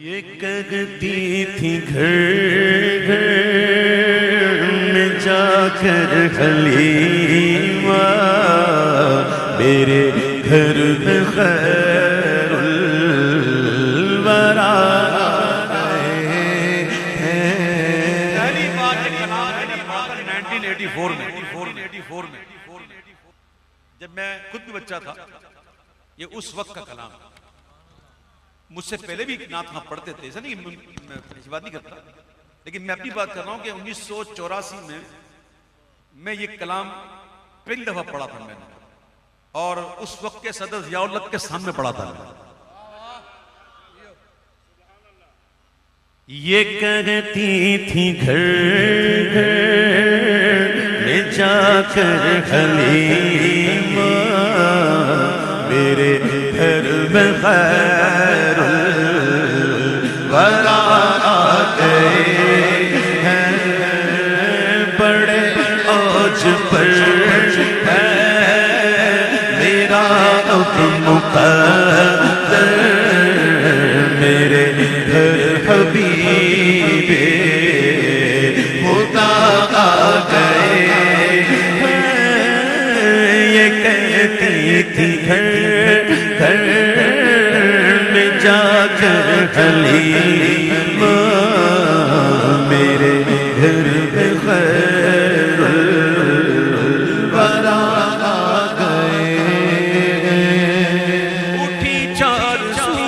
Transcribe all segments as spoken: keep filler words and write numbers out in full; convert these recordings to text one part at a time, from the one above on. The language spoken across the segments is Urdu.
یہ کہتی تھی گھر گھر میں جا کر حلیمہ میرے گھر میں خیر الورا آئے ہیں۔ پہلی بار یہ کلام میں نے پڑھا تھا نائنٹین ایٹی فور میں جب میں خود بھی بچہ تھا۔ یہ اس وقت کا کلام ہے۔ مجھ سے پہلے بھی نعت خواں پڑھتے تھے، ایسا نہیں میں ایسی بات نہیں کرتا، لیکن میں اپنی بات کر رہا ہوں کہ انیس سو چوراسی میں میں یہ کلام پہلی دفعہ پڑھا تھا میں نے، اور اس وقت کے صدر ضیاء الحق کے سامنے پڑھا تھا میں۔ یہ کہتی تھی گھر گھر میں جا کر حلیمہ میرے گھر میں خیر الورا آ گئے ہیں، بڑے اوج پر ہے میرا اب مقدر میرے گھر حبیب خدا آ گئے ہیں۔ یہ کہتی تھی گھر گھر میں جا کر حلیمہ میرے گھر میں خیر الورا آ گئے ہیں۔ اٹھی چار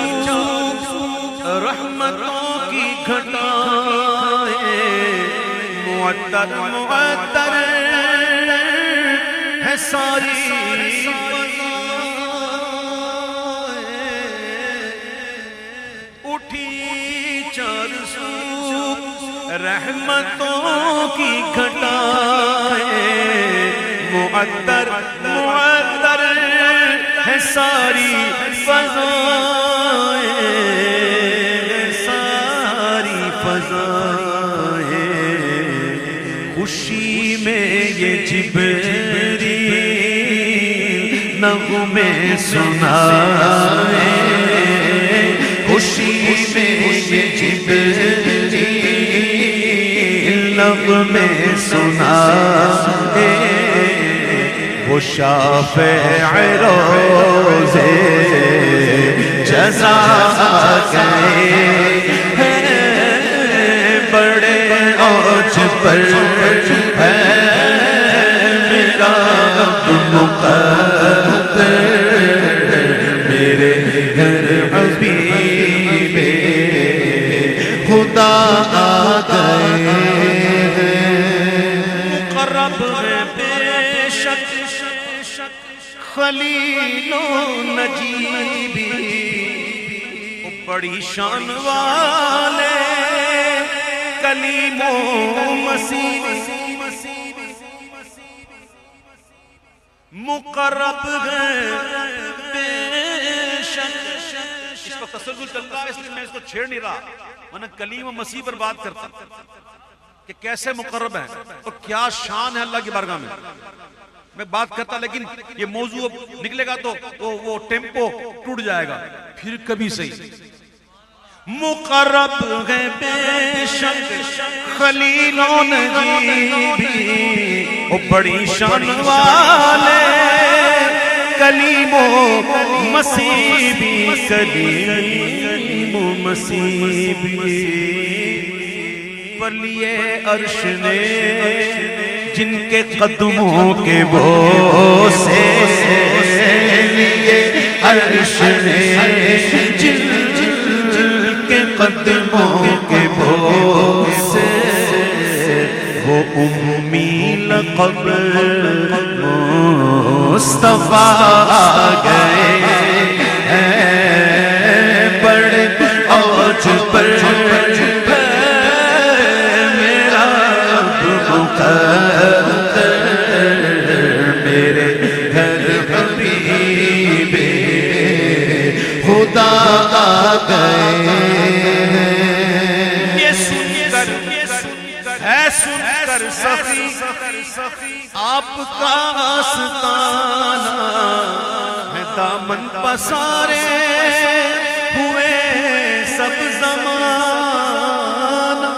سو رحمتوں کی گھٹائیں، معطر معطر ہے ساری اٹھی چار سو رحمتوں کی گھٹائیں، معطر معطر ہے ساری فضائیں ساری فضائیں، خوشی میں یہ جبریل نغمے سنائے، خوشی میں یہ جبریل نغمے سنائے، وہ شافع روزے جزا گئے ہیں، بڑے اوج پر ہے میرا اب مقدر میرے گھر حبیب خدا آ گئے ہیں۔ مقرب ہے بے شک خلیل و نجیبی، بڑی شان والے کلیم و مسیح، مقرب ہے بے شک۔ اس کو تسلسل چلتا ہے اس لیے میں اس کو چھیڑ نہیں رہا، ورنہ کلیم و مسیح پر بات کرتا کہ کیسے مقرب ہیں اور کیا شان ہے اللہ کی بارگاہ میں، میں بات کرتا، لیکن یہ موضوع نکلے گا تو وہ ٹیمپو ٹوٹ جائے گا پھر کبھی صحیح۔ مقرب ہے بے شک خلیل و نجیبی، او بڑی شان والے کلیم و مسیح بھی، کلیم و مسیح بھی، ولی عرش نے جن کے قدموں کے بوسے لیے، عرش نے جن کے قدموں کے بوسے، وہ امی لقب مصطفیٰ آ گئے ہیں، بڑے اوج پر ہے میرا اب مقدر میرے گھر حبیب خدا آ گئے ہیں۔ یہ سن کر ہے سن کر سخی آپ کا آستانہ ہے، دامن پسارے ہوئے سب زمانہ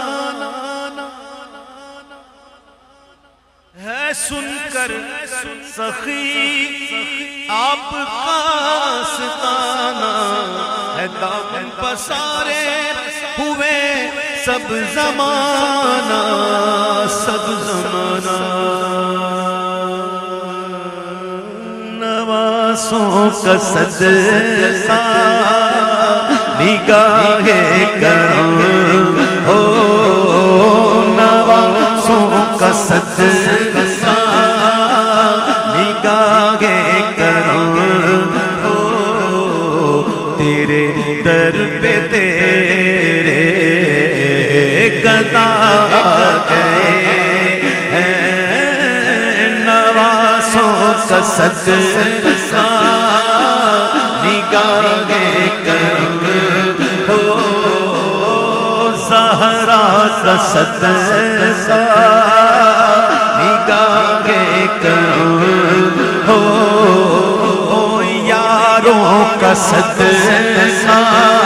ہے، سن کر سخی آپ کا ستانہ ہے، دامن پسارے ہوئے سب زمانہ سب زمانہ، نواسوں کا صدقہ نگاہ کرم ہو، نواسوں کا صدقہ نگاہ کرم ہو، تیرے در پہ تیرے گدا گئے ہیں، نواسوں کا صدقہ نگاہ کرم ہو، زہرا کا صدقہ نگاہ کرم ہو، یاروں کا صدقہ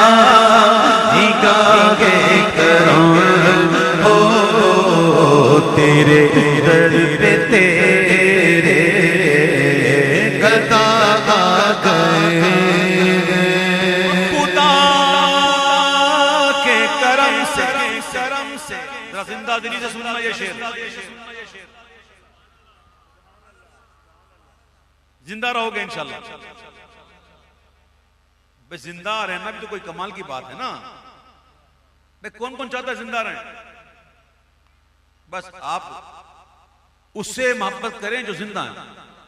نگاہ کرم ہو، تیرے در پہ تیرے گدا آ گئے، خدا کے کرم سے کرم سے ذرا زندہ دلی سے سننا یہ شعر، زندہ رہو گے انشاءاللہ۔ بھئی زندہ رہنا بھی تو کوئی کمال کی بات ہے نا، بھئی کون کون چاہتا ہے زندہ رہیں؟ بس آپ اس سے محبت کریں جو زندہ ہیں۔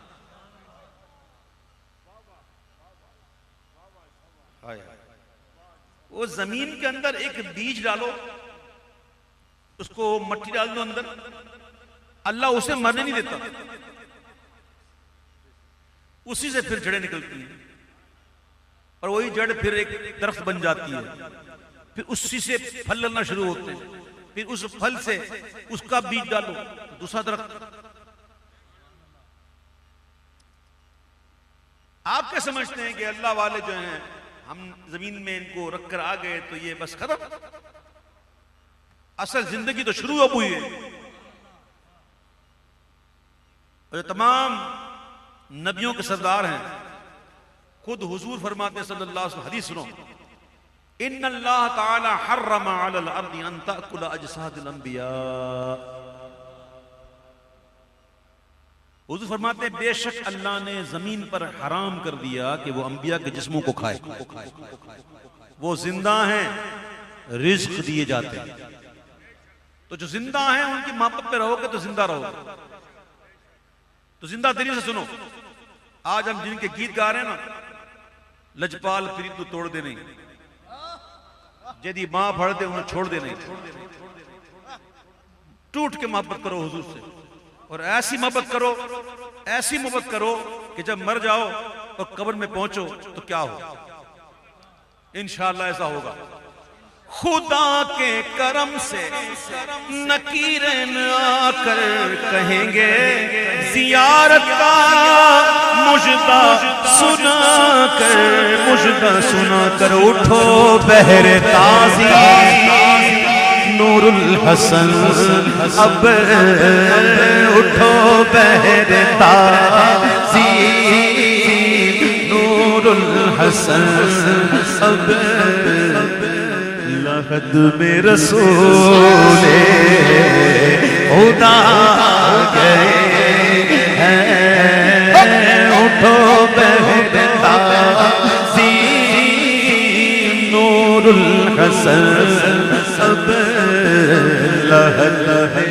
وہ زمین کے اندر ایک بیج ڈالو، اس کو مٹی ڈال دو اندر، اللہ اسے مرنے نہیں دیتا، اسی سے پھر جڑیں نکلتی ہیں، اور وہی جڑ پھر ایک درخت بن جاتی ہے، پھر اسی سے پھل لگنا شروع ہوتے ہیں، پھر اس پھل سے اس کا بیج ڈالو دوسرا درخت۔ آپ کیا سمجھتے ہیں کہ اللہ والے جو ہیں ہم زمین میں ان کو رکھ کر آ گئے تو یہ بس ختم؟ اصل زندگی تو شروع اب ہوئی ہے، اور تمام نبیوں کے سردار ہیں، خود حضور فرماتے ہیں صلی اللہ علیہ وسلم، حدیث سنو، ان اللہ تعالی حرم علی الارض ان تأکل اجساد الانبیاء، حضور فرماتے ہیں بے شک اللہ نے زمین پر حرام کر دیا کہ وہ انبیاء کے جسموں کو کھائے، وہ زندہ ہیں رزق دیے جاتے ہیں، تو جو زندہ ہیں ان کی محبت پہ رہو گے تو زندہ رہو گے۔ تو زندہ دلی سے سنو، آج ہم جن کے گیت گا رہے ہیں نا، لجپال پرید تو توڑ دے نہیں، جدی ماں پھڑ دے انہیں چھوڑ دے نہیں، ٹوٹ کے محبت کرو حضور سے، اور ایسی محبت کرو ایسی محبت کرو کہ جب مر جاؤ اور قبر میں پہنچو تو کیا ہو، انشاءاللہ ایسا ہوگا۔ خدا کے کرم سے نکیرین آ کر کہیں گے زیارت کا مجدہ سنا کر، مجدہ سنا کر اٹھو بہر تازی نور الحسن، اب اٹھو بہر تازی نور الحسن، اب لحد میں رسول خدا گئے ہیں، اٹھو بہر تازی نور الحسن، اب لحد